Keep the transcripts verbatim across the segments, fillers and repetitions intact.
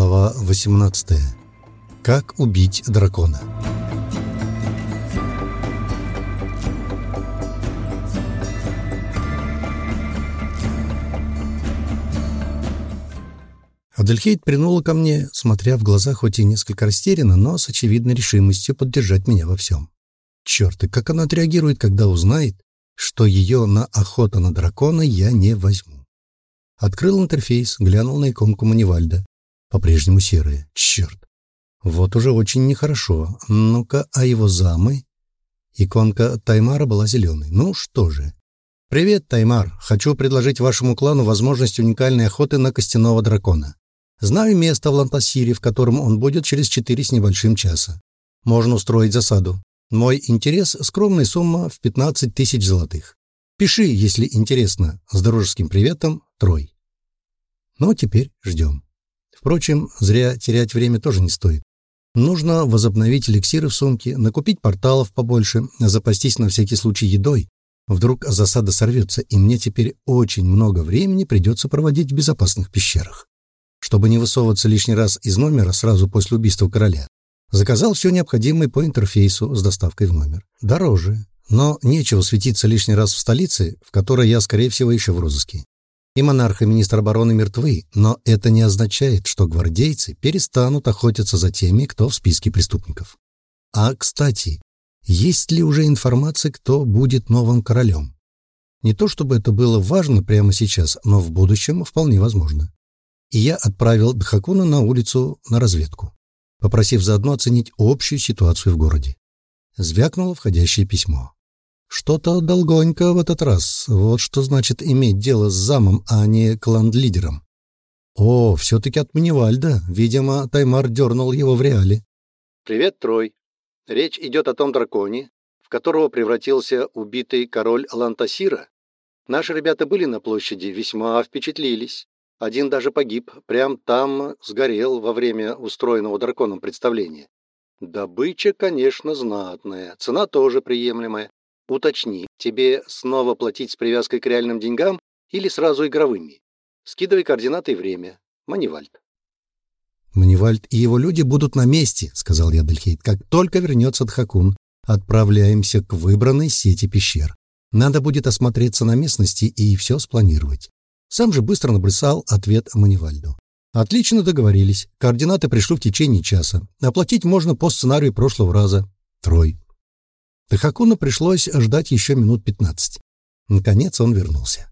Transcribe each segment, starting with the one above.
Глава восемнадцатая. Как убить дракона. Адельхейд принула ко мне, смотря в глаза хоть и несколько растерянно, но с очевидной решимостью поддержать меня во всем. Черт, и как она отреагирует, когда узнает, что ее на охоту на дракона я не возьму. Открыл интерфейс, глянул на иконку Манивальда. По-прежнему серая. Черт. Вот уже очень нехорошо. Ну-ка, а его замы? Иконка Таймара была зеленой. Ну что же. «Привет, Таймар. Хочу предложить вашему клану возможность уникальной охоты на костяного дракона. Знаю место в Лантасире, в котором он будет через четыре с небольшим часа. Можно устроить засаду. Мой интерес — скромная сумма в пятнадцать тысяч золотых. Пиши, если интересно. С дружеским приветом, Трой». Ну, теперь ждем. Впрочем, зря терять время тоже не стоит. Нужно возобновить эликсиры в сумке, накупить порталов побольше, запастись на всякий случай едой. Вдруг засада сорвется, и мне теперь очень много времени придется проводить в безопасных пещерах. Чтобы не высовываться лишний раз из номера сразу после убийства короля, заказал все необходимое по интерфейсу с доставкой в номер. Дороже, но нечего светиться лишний раз в столице, в которой я, скорее всего, еще в розыске. И монарх, и министр обороны мертвы, но это не означает, что гвардейцы перестанут охотиться за теми, кто в списке преступников. А, кстати, есть ли уже информация, кто будет новым королем? Не то чтобы это было важно прямо сейчас, но в будущем вполне возможно. И я отправил Дхакуна на улицу на разведку, попросив заодно оценить общую ситуацию в городе. Звякнуло входящее письмо. Что-то долгонько в этот раз. Вот что значит иметь дело с замом, а не клан-лидером. О, все-таки от Манивальда. Видимо, Таймар дернул его в реале. «Привет, Трой. Речь идет о том драконе, в которого превратился убитый король Лантасира. Наши ребята были на площади, весьма впечатлились. Один даже погиб, прям там сгорел во время устроенного драконом представления. Добыча, конечно, знатная, цена тоже приемлемая. Уточни, тебе снова платить с привязкой к реальным деньгам или сразу игровыми? Скидывай координаты и время. Манивальд». «Манивальд и его люди будут на месте», — сказал я Адельхейд. «Как только вернется Дхакун, отправляемся к выбранной сети пещер. Надо будет осмотреться на местности и все спланировать». Сам же быстро набросал ответ Манивальду. «Отлично договорились. Координаты пришлю в течение часа. Оплатить можно по сценарию прошлого раза. Трой». Дхакуну пришлось ждать еще минут пятнадцать. Наконец он вернулся.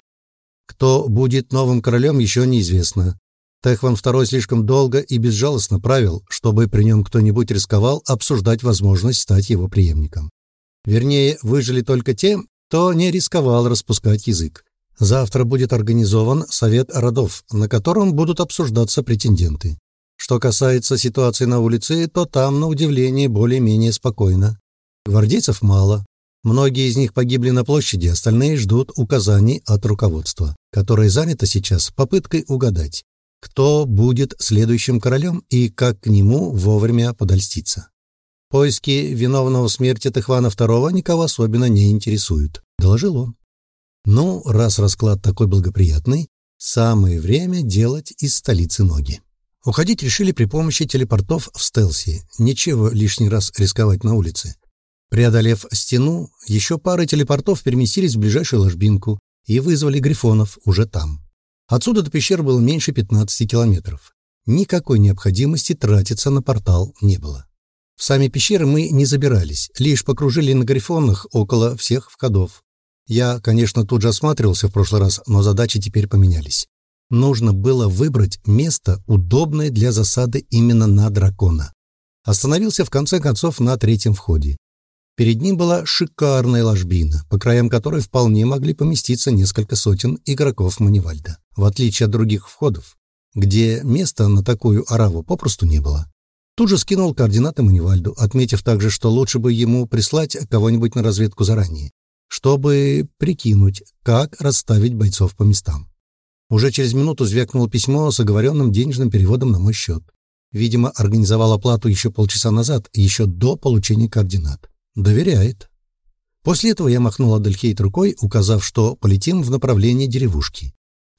Кто будет новым королем, еще неизвестно. Тэхван второй слишком долго и безжалостно правил, чтобы при нем кто-нибудь рисковал обсуждать возможность стать его преемником. Вернее, выжили только те, кто не рисковал распускать язык. Завтра будет организован совет родов, на котором будут обсуждаться претенденты. Что касается ситуации на улице, то там, на удивление, более-менее спокойно. Гвардейцев мало. Многие из них погибли на площади, остальные ждут указаний от руководства, которое занято сейчас попыткой угадать, кто будет следующим королем и как к нему вовремя подольститься. Поиски виновного в смерти Тэхвана второго никого особенно не интересуют, доложил он. Ну, раз расклад такой благоприятный, самое время делать из столицы ноги. Уходить решили при помощи телепортов в стелсе, нечего лишний раз рисковать на улице. Преодолев стену, еще пары телепортов переместились в ближайшую ложбинку и вызвали грифонов уже там. Отсюда до пещер было меньше пятнадцати километров. Никакой необходимости тратиться на портал не было. В сами пещеры мы не забирались, лишь покружили на грифонах около всех входов. Я, конечно, тут же осматривался в прошлый раз, но задачи теперь поменялись. Нужно было выбрать место, удобное для засады именно на дракона. Остановился в конце концов на третьем входе. Перед ним была шикарная ложбина, по краям которой вполне могли поместиться несколько сотен игроков Манивальда, в отличие от других входов, где места на такую ораву попросту не было. Тут же скинул координаты Манивальду, отметив также, что лучше бы ему прислать кого-нибудь на разведку заранее, чтобы прикинуть, как расставить бойцов по местам. Уже через минуту звякнуло письмо с оговоренным денежным переводом на мой счет. Видимо, организовал оплату еще полчаса назад, еще до получения координат. Доверяет. После этого я махнул Адельхейд рукой, указав, что полетим в направлении деревушки.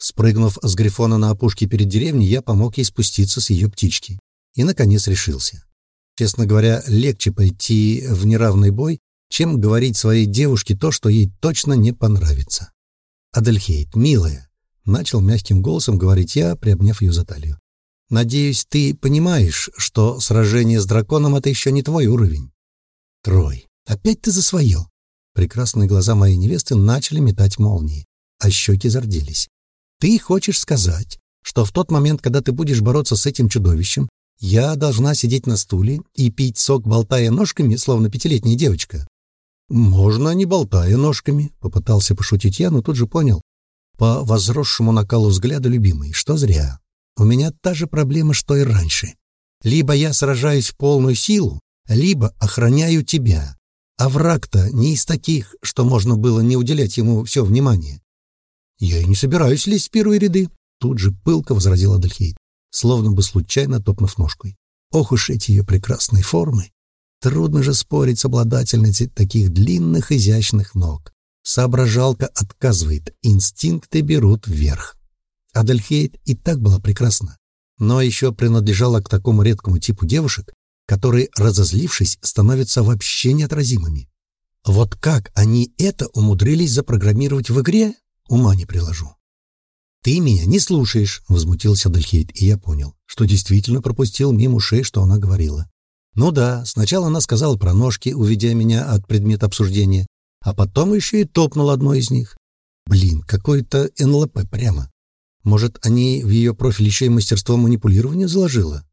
Спрыгнув с грифона на опушке перед деревней, я помог ей спуститься с ее птички. И, наконец, решился. Честно говоря, легче пойти в неравный бой, чем говорить своей девушке то, что ей точно не понравится. «Адельхейд, милая», — начал мягким голосом говорить я, приобняв ее за талию. «Надеюсь, ты понимаешь, что сражение с драконом — это еще не твой уровень». «Трой, опять ты за свое». Прекрасные глаза моей невесты начали метать молнии, а щеки зарделись. «Ты хочешь сказать, что в тот момент, когда ты будешь бороться с этим чудовищем, я должна сидеть на стуле и пить сок, болтая ножками, словно пятилетняя девочка?» «Можно, не болтая ножками», — попытался пошутить я, но тут же понял, по возросшему накалу взгляда любимый, что зря. У меня та же проблема, что и раньше. Либо я сражаюсь в полную силу, либо охраняю тебя. А враг-то не из таких, что можно было не уделять ему все внимание. «Я и не собираюсь лезть в первые ряды», — тут же пылко возразил Адельхейд, словно бы случайно топнув ножкой. Ох уж эти ее прекрасные формы! Трудно же спорить с обладательницей таких длинных изящных ног. Соображалка отказывает, инстинкты берут вверх. Адельхейд и так была прекрасна, но еще принадлежала к такому редкому типу девушек, которые, разозлившись, становятся вообще неотразимыми. Вот как они это умудрились запрограммировать в игре, ума не приложу. «Ты меня не слушаешь», — возмутился Адельхейд, и я понял, что действительно пропустил мимо ушей, что она говорила. Ну да, сначала она сказала про ножки, уведя меня от предмета обсуждения, а потом еще и топнула одной из них. Блин, какой-то эн эл пэ прямо. Может, они в ее профиль еще и мастерство манипулирования заложило?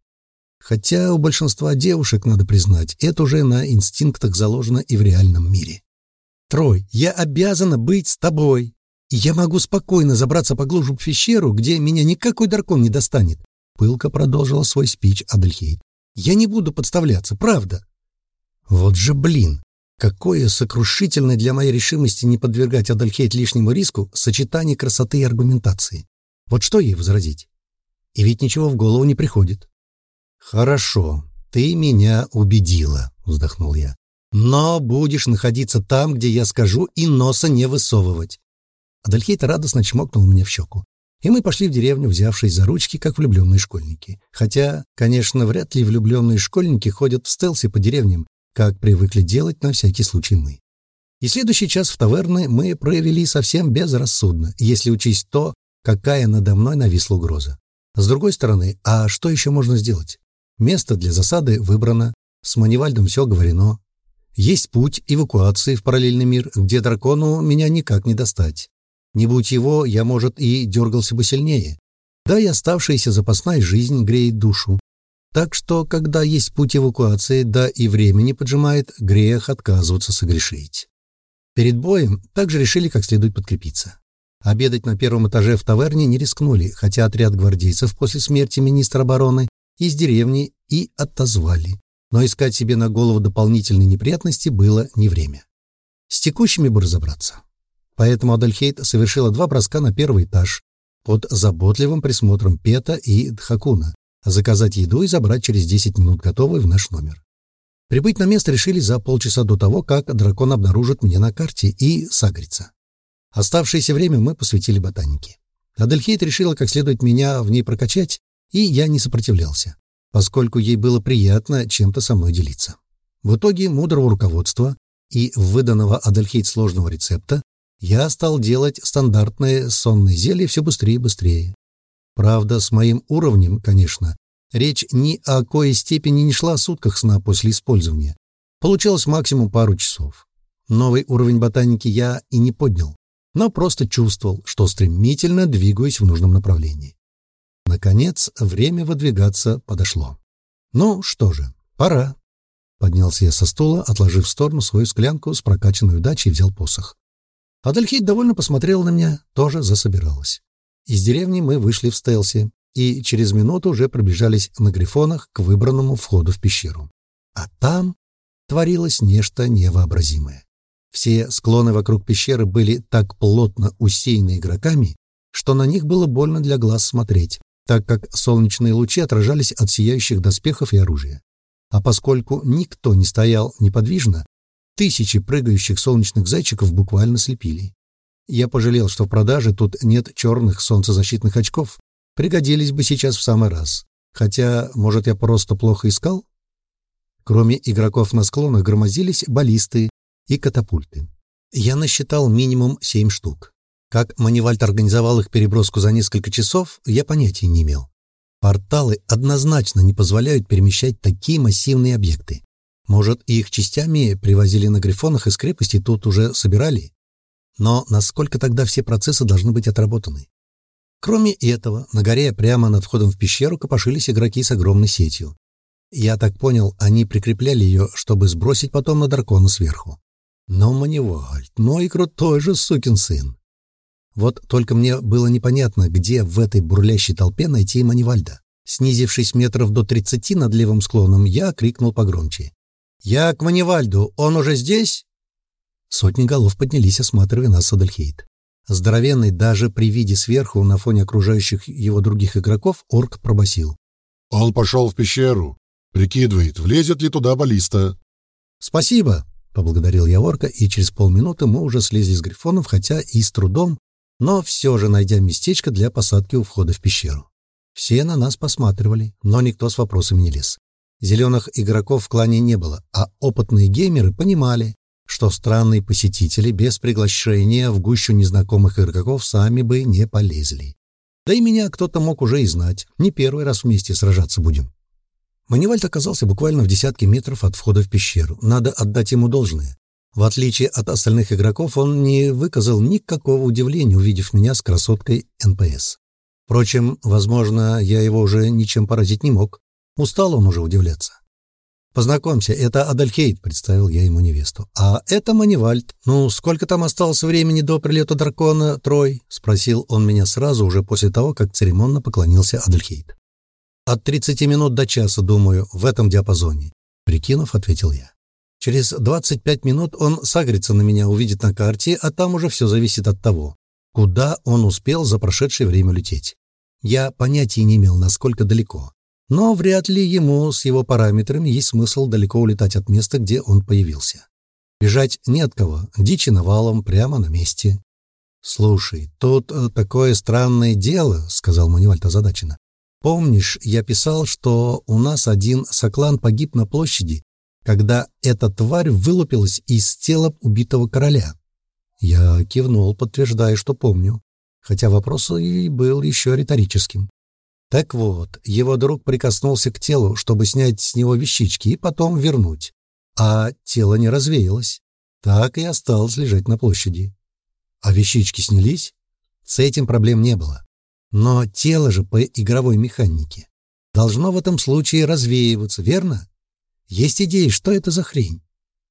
Хотя у большинства девушек, надо признать, это уже на инстинктах заложено и в реальном мире. «Трой, я обязана быть с тобой, и я могу спокойно забраться поглубже в пещеру, где меня никакой дракон не достанет», — пылко продолжила свой спич Адельхейд. «Я не буду подставляться, правда». Вот же блин, какое сокрушительное для моей решимости не подвергать Адельхейд лишнему риску сочетание красоты и аргументации. Вот что ей возразить? И ведь ничего в голову не приходит. «Хорошо, ты меня убедила», — вздохнул я. «Но будешь находиться там, где я скажу, и носа не высовывать». Адельхейд радостно чмокнул меня в щеку. И мы пошли в деревню, взявшись за ручки, как влюбленные школьники. Хотя, конечно, вряд ли влюбленные школьники ходят в стелсе по деревням, как привыкли делать на всякий случай мы. И следующий час в таверне мы провели совсем безрассудно, если учесть то, какая надо мной нависла угроза. С другой стороны, а что еще можно сделать? Место для засады выбрано, с Манивальдом все говорено. Есть путь эвакуации в параллельный мир, где дракону меня никак не достать. Не будь его, я, может, и дергался бы сильнее. Да и оставшаяся запасная жизнь греет душу. Так что, когда есть путь эвакуации, да и времени поджимает, грех отказываться согрешить. Перед боем также решили как следует подкрепиться. Обедать на первом этаже в таверне не рискнули, хотя отряд гвардейцев после смерти министра обороны из деревни и отозвали. Но искать себе на голову дополнительные неприятности было не время. С текущими бы разобраться. Поэтому Адельхейд совершила два броска на первый этаж под заботливым присмотром Пета и Дхакуна, заказать еду и забрать через десять минут готовый в наш номер. Прибыть на место решили за полчаса до того, как дракон обнаружит меня на карте и сагрится. Оставшееся время мы посвятили ботанике. Адельхейд решила как следует меня в ней прокачать, и я не сопротивлялся, поскольку ей было приятно чем-то со мной делиться. В итоге мудрого руководства и выданного Адельхейд сложного рецепта я стал делать стандартное сонное зелье все быстрее и быстрее. Правда, с моим уровнем, конечно, речь ни о коей степени не шла о сутках сна после использования. Получалось максимум пару часов. Новый уровень ботаники я и не поднял, но просто чувствовал, что стремительно двигаюсь в нужном направлении. Наконец, время выдвигаться подошло. Ну что же, пора. Поднялся я со стула, отложив в сторону свою склянку с прокачанной удачей, и взял посох. Адельхейд довольно посмотрела на меня, тоже засобиралась. Из деревни мы вышли в стелсе и через минуту уже пробежались на грифонах к выбранному входу в пещеру. А там творилось нечто невообразимое. Все склоны вокруг пещеры были так плотно усеяны игроками, что на них было больно для глаз смотреть, так как солнечные лучи отражались от сияющих доспехов и оружия. А поскольку никто не стоял неподвижно, тысячи прыгающих солнечных зайчиков буквально слепили. Я пожалел, что в продаже тут нет черных солнцезащитных очков. Пригодились бы сейчас в самый раз. Хотя, может, я просто плохо искал? Кроме игроков на склонах громоздились баллисты и катапульты. Я насчитал минимум семь штук. Как Манивальд организовал их переброску за несколько часов, я понятия не имел. Порталы однозначно не позволяют перемещать такие массивные объекты. Может, их частями привозили на грифонах из крепости, тут уже собирали? Но насколько тогда все процессы должны быть отработаны? Кроме этого, на горе прямо над входом в пещеру копошились игроки с огромной сетью. Я так понял, они прикрепляли ее, чтобы сбросить потом на дракона сверху. Но Манивальд, ну и крутой же сукин сын. Вот только мне было непонятно, где в этой бурлящей толпе найти Манивальда. Снизившись метров до тридцати над левым склоном, я крикнул погромче. «Я к Манивальду, он уже здесь?» Сотни голов поднялись, осматривая нас с Адельхейд. Здоровенный даже при виде сверху на фоне окружающих его других игроков орк пробасил. «Он пошел в пещеру. Прикидывает, влезет ли туда баллиста». «Спасибо», — поблагодарил я орка, и через полминуты мы уже слезли с грифонов, хотя и с трудом, но все же найдя местечко для посадки у входа в пещеру. Все на нас посматривали, но никто с вопросами не лез. Зеленых игроков в клане не было, а опытные геймеры понимали, что странные посетители без приглашения в гущу незнакомых игроков сами бы не полезли. Да и меня кто-то мог уже и знать, не первый раз вместе сражаться будем. Манивальд оказался буквально в десятке метров от входа в пещеру, надо отдать ему должное. В отличие от остальных игроков, он не выказал никакого удивления, увидев меня с красоткой эн пэ эс. Впрочем, возможно, я его уже ничем поразить не мог. Устал он уже удивляться. «Познакомься, это Адельхейд», — представил я ему невесту. «А это Манивальд. Ну, сколько там осталось времени до прилета дракона, Трой?» — спросил он меня сразу, уже после того, как церемонно поклонился Адельхейд. «От тридцати минут до часа, думаю, в этом диапазоне», — прикинув, ответил я. «Через двадцать пять минут он сагрится на меня, увидит на карте, а там уже все зависит от того, куда он успел за прошедшее время лететь. Я понятия не имел, насколько далеко. Но вряд ли ему с его параметрами есть смысл далеко улетать от места, где он появился. Бежать не от кого, дичи навалом, прямо на месте». «Слушай, тут такое странное дело», — сказал Манивальд озадаченно. «Помнишь, я писал, что у нас один соклан погиб на площади, когда эта тварь вылупилась из тела убитого короля?» Я кивнул, подтверждая, что помню, хотя вопрос и был еще риторическим. Так вот, его друг прикоснулся к телу, чтобы снять с него вещички и потом вернуть. А тело не развеялось. Так и осталось лежать на площади. А вещички снялись? С этим проблем не было. Но тело же по игровой механике должно в этом случае развеиваться, верно? Есть идеи, что это за хрень?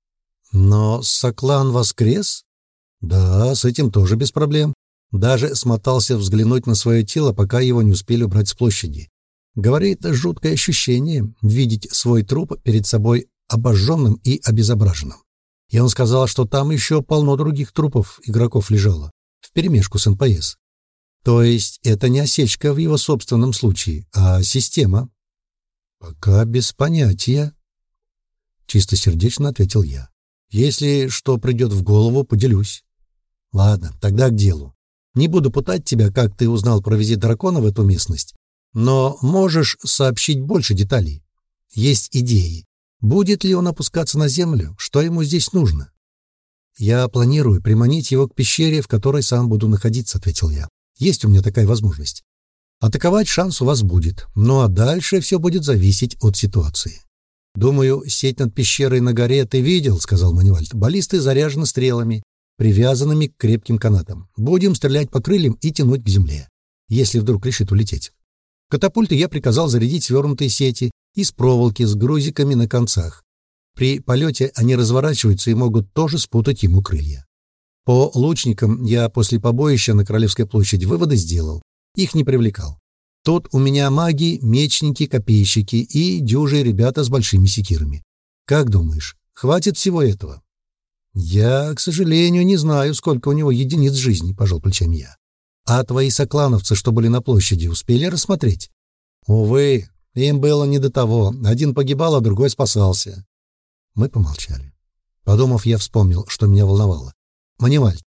Но соклан воскрес? Да, с этим тоже без проблем. Даже смотался взглянуть на свое тело, пока его не успели убрать с площади. Говорит, жуткое ощущение видеть свой труп перед собой обожженным и обезображенным. И он сказал, что там еще полно других трупов игроков лежало, вперемешку с эн пэ эс. То есть это не осечка в его собственном случае, а система. Пока без понятия. Чистосердечно ответил я. Если что придет в голову, поделюсь. Ладно, тогда к делу. Не буду пытать тебя, как ты узнал про визит дракона в эту местность, но можешь сообщить больше деталей. Есть идеи. Будет ли он опускаться на землю? Что ему здесь нужно? Я планирую приманить его к пещере, в которой сам буду находиться, ответил я. Есть у меня такая возможность. Атаковать шанс у вас будет, ну а дальше все будет зависеть от ситуации. Думаю, сеть над пещерой на горе ты видел, сказал Манивальд. Баллисты заряжены стрелами, привязанными к крепким канатам. Будем стрелять по крыльям и тянуть к земле, если вдруг решит улететь. Катапульты я приказал зарядить свернутые сети из проволоки с грузиками на концах. При полете они разворачиваются и могут тоже спутать ему крылья. По лучникам я после побоища на Королевской площади выводы сделал. Их не привлекал. Тут у меня маги, мечники, копейщики и дюжие ребята с большими секирами. Как думаешь, хватит всего этого? Я, к сожалению, не знаю, сколько у него единиц жизни, пожал плечами я. А твои соклановцы, что были на площади, успели рассмотреть? Увы, им было не до того. Один погибал, а другой спасался. Мы помолчали. Подумав, я вспомнил, что меня волновало. Манивальд,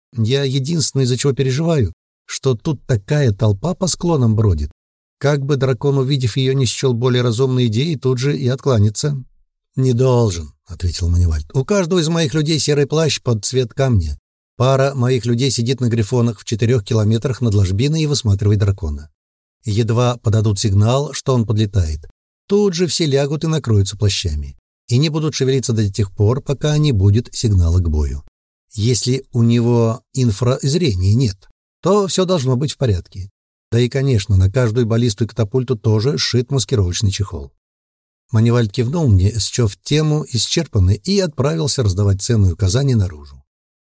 Я единственное, из-за чего переживаю, что тут такая толпа по склонам бродит. Как бы дракон, увидев ее, не счел более разумной идеей, тут же и откланяться. «Не должен», — ответил Маневальд. «У каждого из моих людей серый плащ под цвет камня. Пара моих людей сидит на грифонах в четырех километрах над ложбиной и высматривает дракона. Едва подадут сигнал, что он подлетает. Тут же все лягут и накроются плащами. И не будут шевелиться до тех пор, пока не будет сигнала к бою. Если у него инфразрения нет, то все должно быть в порядке. Да и, конечно, на каждую баллисту и катапульту тоже сшит маскировочный чехол». Маневальд кивнул мне, счёв тему исчерпанной, и отправился раздавать ценные указания наружу.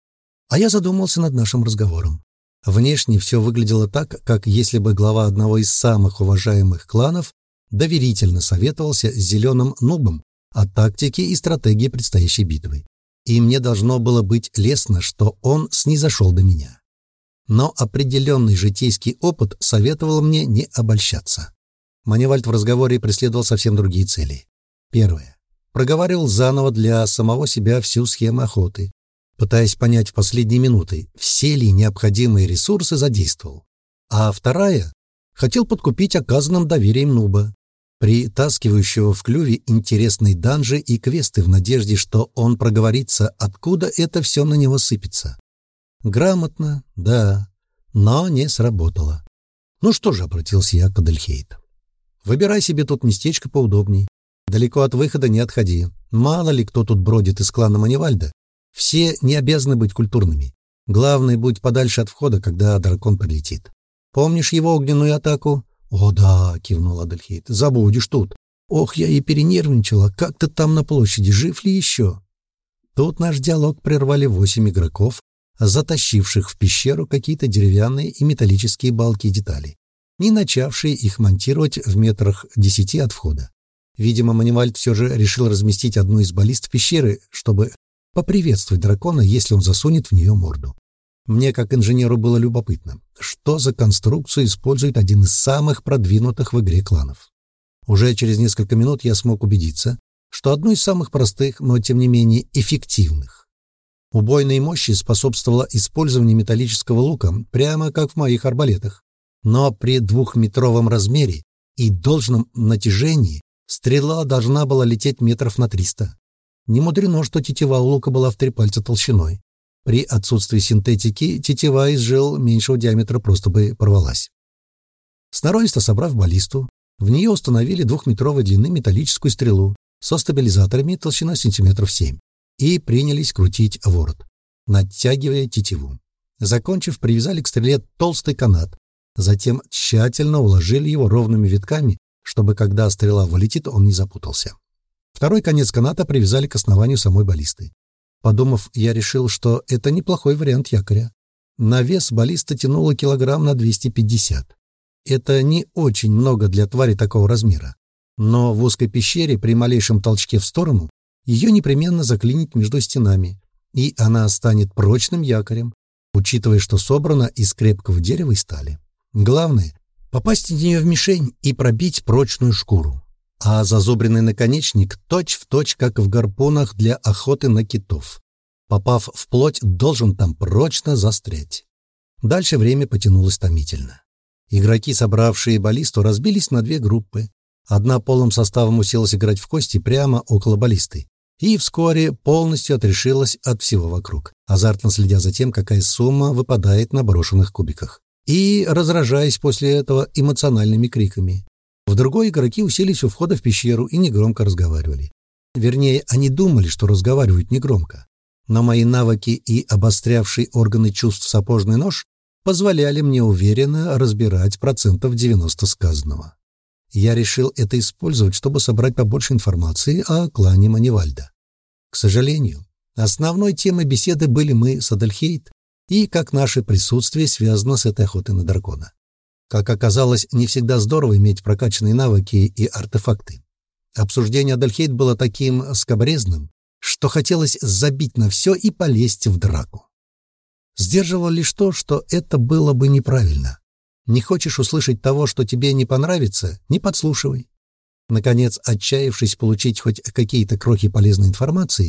А я задумался над нашим разговором. Внешне все выглядело так, как если бы глава одного из самых уважаемых кланов доверительно советовался с зеленым нубом о тактике и стратегии предстоящей битвы. И мне должно было быть лестно, что он снизошел до меня. Но определенный житейский опыт советовал мне не обольщаться. Маневальд в разговоре преследовал совсем другие цели. Первое. Проговаривал заново для самого себя всю схему охоты, пытаясь понять в последние минуты, все ли необходимые ресурсы задействовал. А вторая — хотел подкупить оказанным доверием нуба, притаскивающего в клюве интересные данжи и квесты в надежде, что он проговорится, откуда это все на него сыпется. Грамотно, да, но не сработало. Ну что же, обратился я к Адельхейд. Выбирай себе тут местечко поудобней. Далеко от выхода не отходи. Мало ли кто тут бродит из клана Маневальда. Все не обязаны быть культурными. Главное, будь подальше от входа, когда дракон прилетит. Помнишь его огненную атаку? О да, кивнул Адельхейд. Забудешь тут. Ох, я и перенервничала. Как ты там на площади? Жив ли еще? Тут наш диалог прервали восемь игроков, затащивших в пещеру какие-то деревянные и металлические балки и детали, не начавшие их монтировать в метрах десяти от входа. Видимо, Маневальд все же решил разместить одну из баллист в пещеры, чтобы поприветствовать дракона, если он засунет в нее морду. Мне, как инженеру, было любопытно, что за конструкцию использует один из самых продвинутых в игре кланов. Уже через несколько минут я смог убедиться, что одну из самых простых, но тем не менее эффективных. Убойной мощи способствовало использование металлического лука, прямо как в моих арбалетах. Но при двухметровом размере и должном натяжении стрела должна была лететь метров на триста. Не мудрено, что тетива у лука была в три пальца толщиной. При отсутствии синтетики тетива из жил меньшего диаметра просто бы порвалась. Сноровисто собрав баллисту, в нее установили двухметровой длины металлическую стрелу со стабилизаторами толщиной сантиметров семь и принялись крутить ворот, натягивая тетиву. Закончив, привязали к стреле толстый канат, затем тщательно уложили его ровными витками, чтобы, когда стрела вылетит, он не запутался. Второй конец каната привязали к основанию самой баллисты. Подумав, я решил, что это неплохой вариант якоря. На вес баллиста тянула килограмм на двести пятьдесят. Это не очень много для твари такого размера. Но в узкой пещере при малейшем толчке в сторону ее непременно заклинит между стенами, и она станет прочным якорем, учитывая, что собрана из крепкого дерева и стали. Главное — попасть в нее в мишень и пробить прочную шкуру. А зазубренный наконечник точь-в-точь, как в гарпунах для охоты на китов. Попав в плоть, должен там прочно застрять. Дальше время потянулось томительно. Игроки, собравшие баллисту, разбились на две группы. Одна полным составом уселась играть в кости прямо около баллисты. И вскоре полностью отрешилась от всего вокруг, азартно следя за тем, какая сумма выпадает на брошенных кубиках. И разражаясь после этого эмоциональными криками. В другой игроки уселись у входа в пещеру и негромко разговаривали. Вернее, они думали, что разговаривают негромко. Но мои навыки и обострявший органы чувств сапожный нож позволяли мне уверенно разбирать процентов девяносто сказанного. Я решил это использовать, чтобы собрать побольше информации о клане Маневальда. К сожалению, основной темой беседы были мы с Адельхейд и как наше присутствие связано с этой охотой на дракона. Как оказалось, не всегда здорово иметь прокачанные навыки и артефакты. Обсуждение Адельхейд было таким скабрезным, что хотелось забить на все и полезть в драку. Сдерживало лишь то, что это было бы неправильно. Не хочешь услышать того, что тебе не понравится, не подслушивай. Наконец, отчаявшись получить хоть какие-то крохи полезной информации,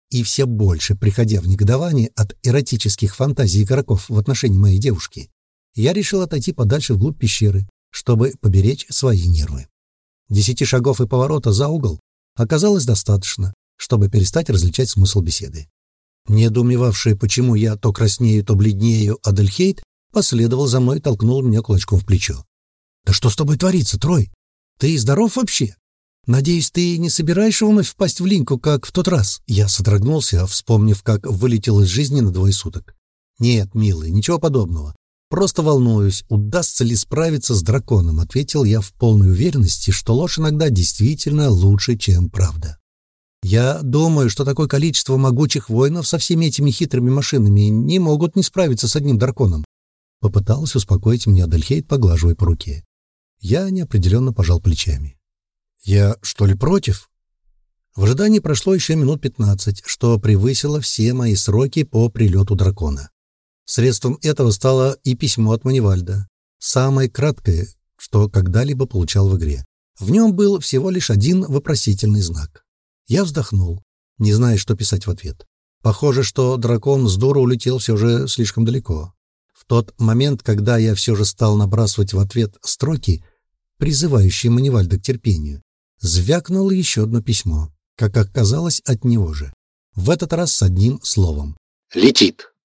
и все больше приходя в негодование от эротических фантазий игроков в отношении моей девушки, я решил отойти подальше вглубь пещеры, чтобы поберечь свои нервы. Десяти шагов и поворота за угол оказалось достаточно, чтобы перестать различать смысл беседы. Недоумевавший, почему я то краснею, то бледнею, Адельхейд последовал за мной и толкнул меня кулачком в плечо. «Да что с тобой творится, Трой? Ты здоров вообще? Надеюсь, ты не собираешься вновь впасть в линьку, как в тот раз?» Я содрогнулся, вспомнив, как вылетел из жизни на двое суток. «Нет, милый, ничего подобного. Просто волнуюсь, удастся ли справиться с драконом», — ответил я в полной уверенности, что ложь иногда действительно лучше, чем правда. «Я думаю, что такое количество могучих воинов со всеми этими хитрыми машинами не могут не справиться с одним драконом», — попыталась успокоить меня Адельхейд, поглаживая по руке. Я неопределенно пожал плечами. «Я что ли против?» В ожидании прошло еще минут пятнадцать, что превысило все мои сроки по прилету дракона. Средством этого стало и письмо от Манивальда, самое краткое, что когда-либо получал в игре. В нем был всего лишь один вопросительный знак. Я вздохнул, не зная, что писать в ответ. Похоже, что дракон с дуру улетел все же слишком далеко. В тот момент, когда я все же стал набрасывать в ответ строки, призывающие Манивальда к терпению, звякнуло еще одно письмо, как оказалось, от него же. В этот раз с одним словом. «Летит».